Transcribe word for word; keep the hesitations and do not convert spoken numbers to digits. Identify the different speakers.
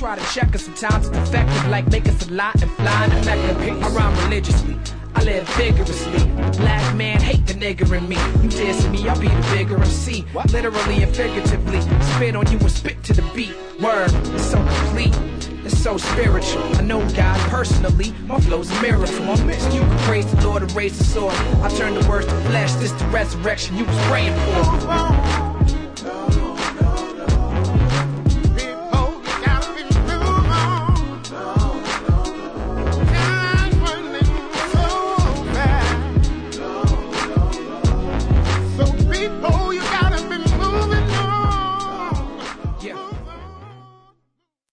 Speaker 1: try to check us, sometimes it's effective, like make us a lot and flying and mecca. I rhyme religiously, I live vigorously. The black man hate the nigger in me. You diss me, I'll be the bigger M C. What? Literally and figuratively, spit on you and spit to the beat. Word, it's so complete. It's so spiritual. I know God personally. My flow's a miracle. My mission, you can praise the Lord and raise the sword. I turn the words to flesh. This the resurrection you was praying for.